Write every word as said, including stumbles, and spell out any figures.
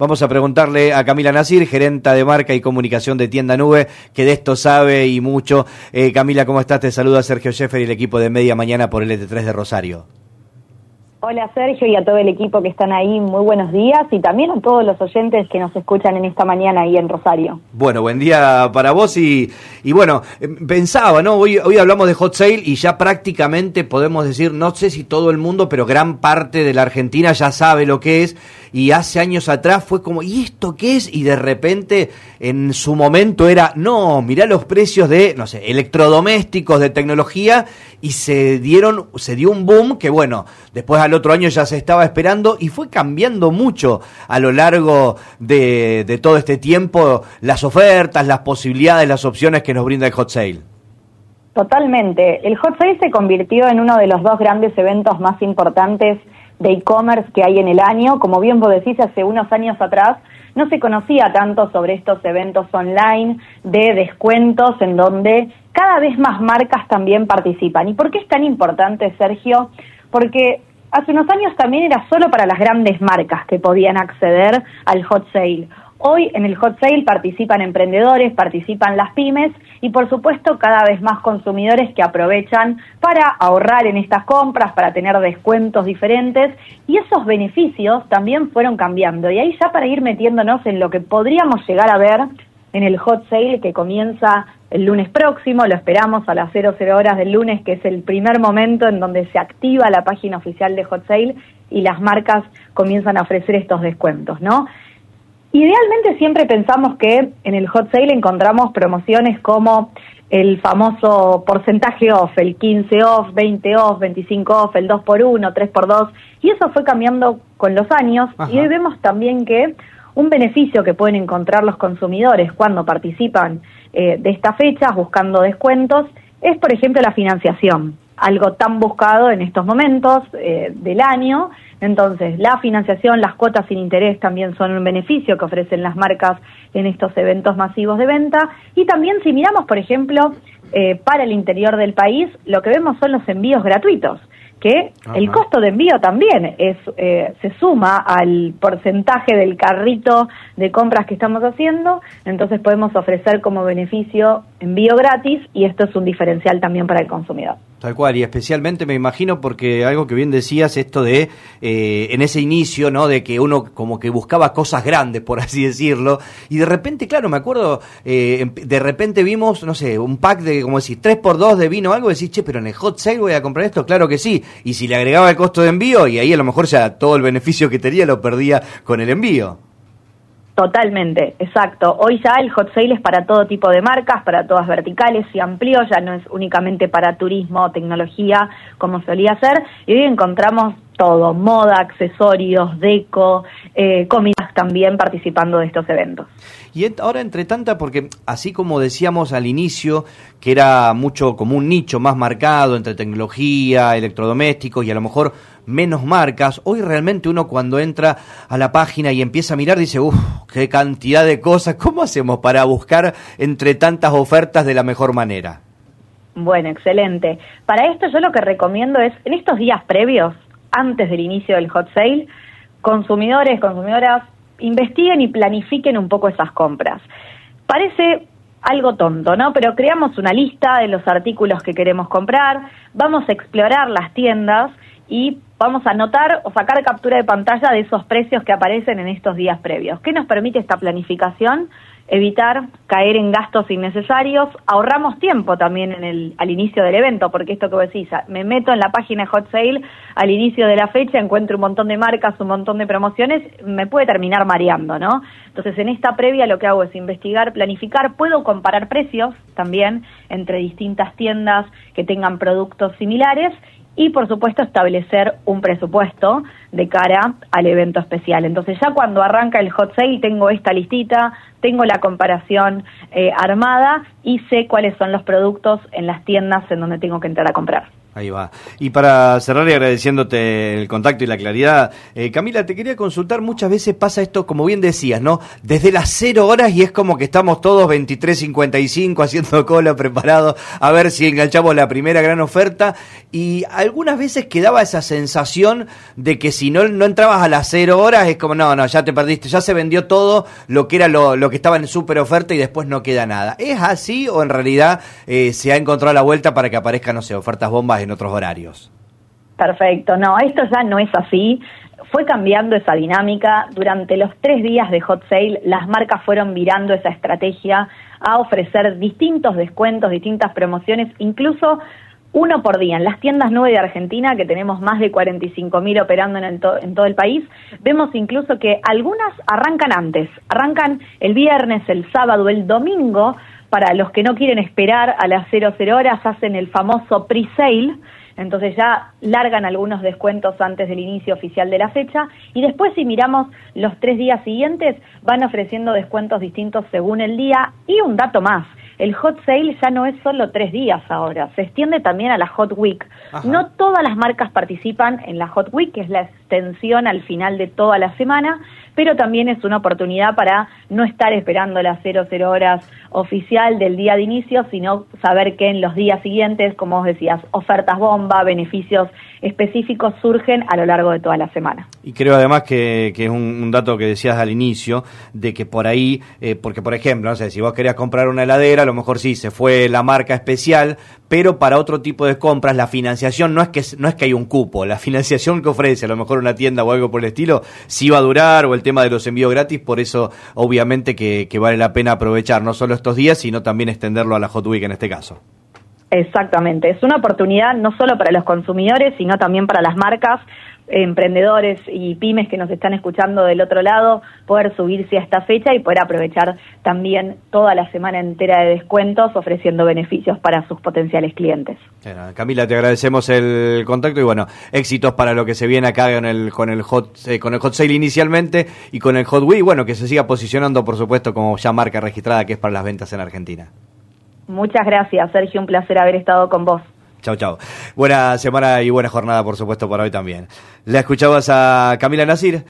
Vamos a preguntarle a Camila Nasir, gerenta de marca y comunicación de Tienda Nube, que de esto sabe y mucho. Eh, Camila, ¿cómo estás? Te saluda Sergio Sheffer y el equipo de Media Mañana por L T tres de Rosario. Hola Sergio y a todo el equipo que están ahí, muy buenos días, y también a todos los oyentes que nos escuchan en esta mañana ahí en Rosario. Bueno, buen día para vos y, y bueno, pensaba, ¿no? Hoy, hoy hablamos de Hot Sale y ya prácticamente podemos decir, no sé si todo el mundo, pero gran parte de la Argentina ya sabe lo que es, y hace años atrás fue como, ¿y esto qué es? Y de repente en su momento era, no, mirá los precios de, no sé, electrodomésticos, de tecnología, y se dieron, se dio un boom que bueno, después al otro año ya se estaba esperando y fue cambiando mucho a lo largo de, de todo este tiempo las ofertas, las posibilidades, las opciones que nos brinda el Hot Sale. Totalmente. El Hot Sale se convirtió en uno de los dos grandes eventos más importantes de e-commerce que hay en el año. Como bien vos decís, hace unos años atrás no se conocía tanto sobre estos eventos online de descuentos en donde cada vez más marcas también participan. ¿Y por qué es tan importante, Sergio? Porque hace unos años también era solo para las grandes marcas que podían acceder al Hot Sale. Hoy en el Hot Sale participan emprendedores, participan las pymes y por supuesto cada vez más consumidores que aprovechan para ahorrar en estas compras, para tener descuentos diferentes, y esos beneficios también fueron cambiando. Y ahí ya para ir metiéndonos en lo que podríamos llegar a ver en el Hot Sale que comienza el lunes próximo, lo esperamos a las cero cero horas del lunes, que es el primer momento en donde se activa la página oficial de Hot Sale y las marcas comienzan a ofrecer estos descuentos, ¿no? Idealmente siempre pensamos que en el Hot Sale encontramos promociones como el famoso porcentaje off, el quince off, veinte off, veinticinco off, el dos por uno, tres por dos, y eso fue cambiando con los años. Ajá. Y hoy vemos también que un beneficio que pueden encontrar los consumidores cuando participan eh, de estas fechas buscando descuentos es, por ejemplo, la financiación, algo tan buscado en estos momentos eh, del año. Entonces, la financiación, las cuotas sin interés también son un beneficio que ofrecen las marcas en estos eventos masivos de venta. Y también si miramos, por ejemplo, eh, para el interior del país, lo que vemos son los envíos gratuitos, que Ajá. el costo de envío también es eh, se suma al porcentaje del carrito de compras que estamos haciendo, entonces podemos ofrecer como beneficio envío gratis y esto es un diferencial también para el consumidor. Tal cual, y especialmente me imagino porque algo que bien decías, esto de, eh, en ese inicio, ¿no? De que uno como que buscaba cosas grandes, por así decirlo, y de repente, claro, me acuerdo, eh, de repente vimos, no sé, un pack de, como decir, tres por dos de vino o algo, decís, che, pero en el Hot Sale voy a comprar esto, claro que sí, y si le agregaba el costo de envío, y ahí a lo mejor ya todo el beneficio que tenía lo perdía con el envío. Totalmente, exacto. Hoy ya el Hot Sale es para todo tipo de marcas, para todas verticales, y amplió, ya no es únicamente para turismo, tecnología, como solía ser, y hoy encontramos todo, moda, accesorios, deco, eh, comidas también participando de estos eventos. Y ahora entre tanta, porque así como decíamos al inicio, que era mucho como un nicho más marcado entre tecnología, electrodomésticos y a lo mejor menos marcas, hoy realmente uno cuando entra a la página y empieza a mirar dice, uff, qué cantidad de cosas, ¿cómo hacemos para buscar entre tantas ofertas de la mejor manera? Bueno, excelente. Para esto yo lo que recomiendo es, en estos días previos, antes del inicio del Hot Sale, consumidores, consumidoras, investiguen y planifiquen un poco esas compras. Parece algo tonto, ¿no? Pero creamos una lista de los artículos que queremos comprar, vamos a explorar las tiendas y vamos a anotar o sacar captura de pantalla de esos precios que aparecen en estos días previos. ¿Qué nos permite esta planificación? Evitar caer en gastos innecesarios, ahorramos tiempo también en el al inicio del evento, porque esto que vos decís, me meto en la página de Hot Sale al inicio de la fecha, encuentro un montón de marcas, un montón de promociones, me puede terminar mareando, ¿no? Entonces en esta previa lo que hago es investigar, planificar, puedo comparar precios también entre distintas tiendas que tengan productos similares y por supuesto establecer un presupuesto de cara al evento especial. Entonces ya cuando arranca el Hot Sale tengo esta listita, tengo la comparación eh, armada y sé cuáles son los productos en las tiendas en donde tengo que entrar a comprar. Ahí va. Y para cerrar y agradeciéndote el contacto y la claridad, eh, Camila, te quería consultar, muchas veces pasa esto, como bien decías, ¿no? Desde las cero horas y es como que estamos todos veintitrés cincuenta y cinco haciendo cola, preparados a ver si enganchamos la primera gran oferta, y algunas veces quedaba esa sensación de que si no, no entrabas a las cero horas es como, no, no, ya te perdiste, ya se vendió todo lo que era lo, lo que estaba en súper oferta y después no queda nada. ¿Es así o en realidad eh, se ha encontrado la vuelta para que aparezcan, no sé, ofertas bombas en otros horarios? Perfecto, no, esto ya no es así. Fue cambiando esa dinámica. Durante los tres días de Hot Sale, las marcas fueron virando esa estrategia a ofrecer distintos descuentos, distintas promociones, incluso uno por día. En las tiendas nueve de Argentina, que tenemos más de cuarenta y cinco mil operando en, el to- en todo el país, vemos incluso que algunas arrancan antes, arrancan el viernes, el sábado, el domingo. Para los que no quieren esperar a las cero cero horas, hacen el famoso pre-sale, entonces ya largan algunos descuentos antes del inicio oficial de la fecha, y después si miramos los tres días siguientes, van ofreciendo descuentos distintos según el día. Y un dato más, el Hot Sale ya no es solo tres días ahora, se extiende también a la Hot Week. Ajá. No todas las marcas participan en la Hot Week, que es la extensión al final de toda la semana, pero también es una oportunidad para no estar esperando las cero cero horas oficial del día de inicio, sino saber que en los días siguientes, como vos decías, ofertas bomba, beneficios específicos surgen a lo largo de toda la semana. Y creo además que, que es un, un dato que decías al inicio, de que por ahí, eh, porque por ejemplo, no sé, si vos querías comprar una heladera, a lo mejor sí, se fue la marca especial, pero para otro tipo de compras, la financiación no es que no es que hay un cupo, la financiación que ofrece a lo mejor una tienda o algo por el estilo, sí va a durar, o el tema de los envíos gratis, por eso obviamente que, que vale la pena aprovechar no solo estos días, sino también extenderlo a la Hot Week en este caso. Exactamente, es una oportunidad no solo para los consumidores, sino también para las marcas, emprendedores y pymes que nos están escuchando del otro lado, poder subirse a esta fecha y poder aprovechar también toda la semana entera de descuentos, ofreciendo beneficios para sus potenciales clientes. Bueno, Camila, te agradecemos el contacto y bueno, éxitos para lo que se viene acá con el con el hot eh, con el Hot Sale inicialmente y con el Hot Week, bueno, que se siga posicionando por supuesto como ya marca registrada que es para las ventas en Argentina. Muchas gracias, Sergio, un placer haber estado con vos. Chau, chau. Buena semana y buena jornada, por supuesto, para hoy también. La escuchabas a Camila Nasir.